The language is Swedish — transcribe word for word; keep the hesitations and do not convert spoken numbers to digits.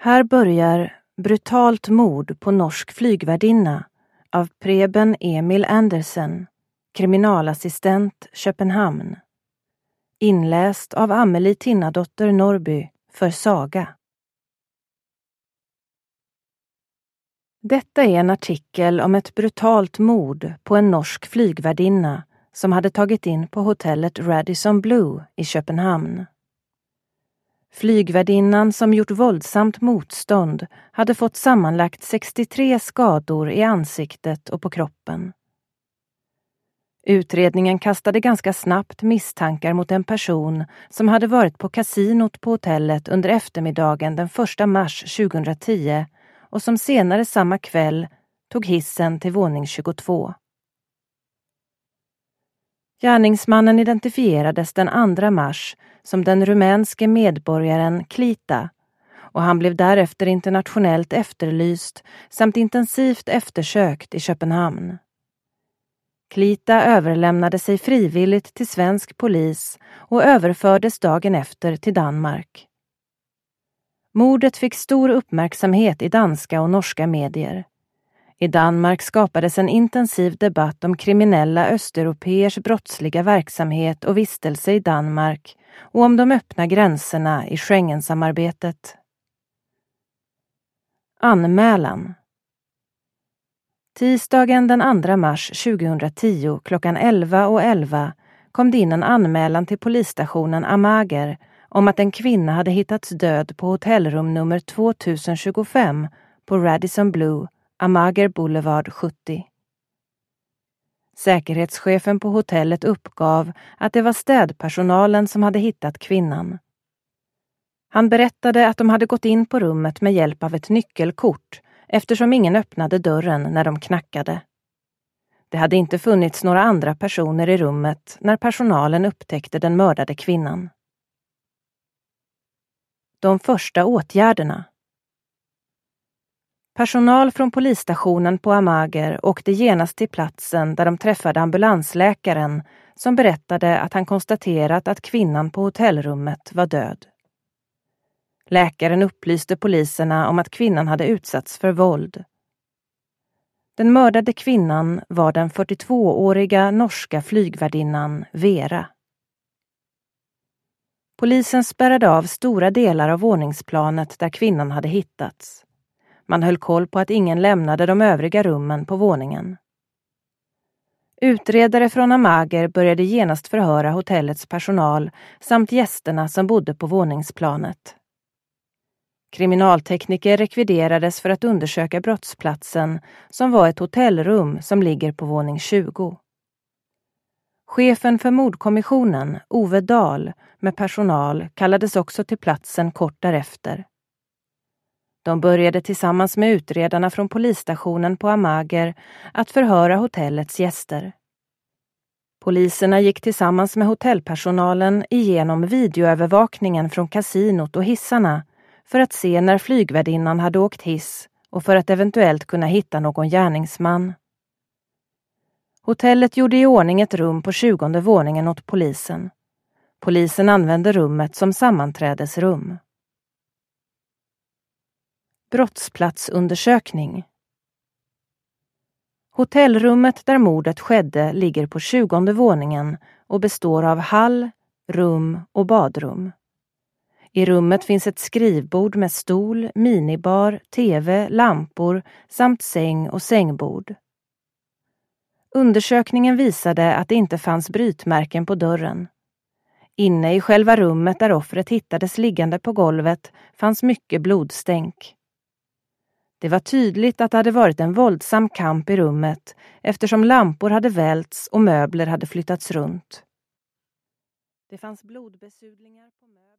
Här börjar Brutalt mord på norsk flygvärdinna av Preben Emil Andersen, kriminalassistent Köpenhamn. Inläst av Amelie Tinnadotter Norby för Saga. Detta är en artikel om ett brutalt mord på en norsk flygvärdinna som hade tagit in på hotellet Radisson Blu i Köpenhamn. Flygvärdinnan som gjort våldsamt motstånd hade fått sammanlagt sextiotre skador i ansiktet och på kroppen. Utredningen kastade ganska snabbt misstankar mot en person som hade varit på kasinot på hotellet under eftermiddagen den första mars tjugohundratio och som senare samma kväll tog hissen till våning tjugotvå. Gärningsmannen identifierades den andra mars som den rumänske medborgaren Klita och han blev därefter internationellt efterlyst samt intensivt eftersökt i Köpenhamn. Klita överlämnade sig frivilligt till svensk polis och överfördes dagen efter till Danmark. Mordet fick stor uppmärksamhet i danska och norska medier. I Danmark skapades en intensiv debatt om kriminella östeuropeers brottsliga verksamhet och vistelse i Danmark och om de öppna gränserna i Schengensamarbetet. Anmälan. Tisdagen den andra mars tjugohundratio klockan elva och elva kom det in en anmälan till polisstationen Amager om att en kvinna hade hittats död på hotellrum nummer tvåtusen tjugofem på Radisson Blu, Amager Boulevard sjuttio. Säkerhetschefen på hotellet uppgav att det var städpersonalen som hade hittat kvinnan. Han berättade att de hade gått in på rummet med hjälp av ett nyckelkort eftersom ingen öppnade dörren när de knackade. Det hade inte funnits några andra personer i rummet när personalen upptäckte den mördade kvinnan. De första åtgärderna. Personal från polisstationen på Amager åkte genast till platsen där de träffade ambulansläkaren som berättade att han konstaterat att kvinnan på hotellrummet var död. Läkaren upplyste poliserna om att kvinnan hade utsatts för våld. Den mördade kvinnan var den fyrtiotvååriga norska flygvärdinnan Vera. Polisen spärrade av stora delar av våningsplanet där kvinnan hade hittats. Man höll koll på att ingen lämnade de övriga rummen på våningen. Utredare från Amager började genast förhöra hotellets personal samt gästerna som bodde på våningsplanet. Kriminaltekniker rekviderades för att undersöka brottsplatsen som var ett hotellrum som ligger på våning tjugo. Chefen för mordkommissionen, Ove Dahl, med personal kallades också till platsen kort därefter. De började tillsammans med utredarna från polisstationen på Amager att förhöra hotellets gäster. Poliserna gick tillsammans med hotellpersonalen igenom videoövervakningen från kasinot och hissarna för att se när flygvärdinnan hade åkt hiss och för att eventuellt kunna hitta någon gärningsman. Hotellet gjorde i ordning ett rum på tjugonde våningen åt polisen. Polisen använde rummet som sammanträdesrum. Brottsplatsundersökning. Hotellrummet där mordet skedde ligger på tjugonde våningen och består av hall, rum och badrum. I rummet finns ett skrivbord med stol, minibar, tv, lampor samt säng och sängbord. Undersökningen visade att det inte fanns brytmärken på dörren. Inne i själva rummet där offret hittades liggande på golvet fanns mycket blodstänk. Det var tydligt att det hade varit en våldsam kamp i rummet eftersom lampor hade välts och möbler hade flyttats runt. Det fanns blodbesudlingar på möbler.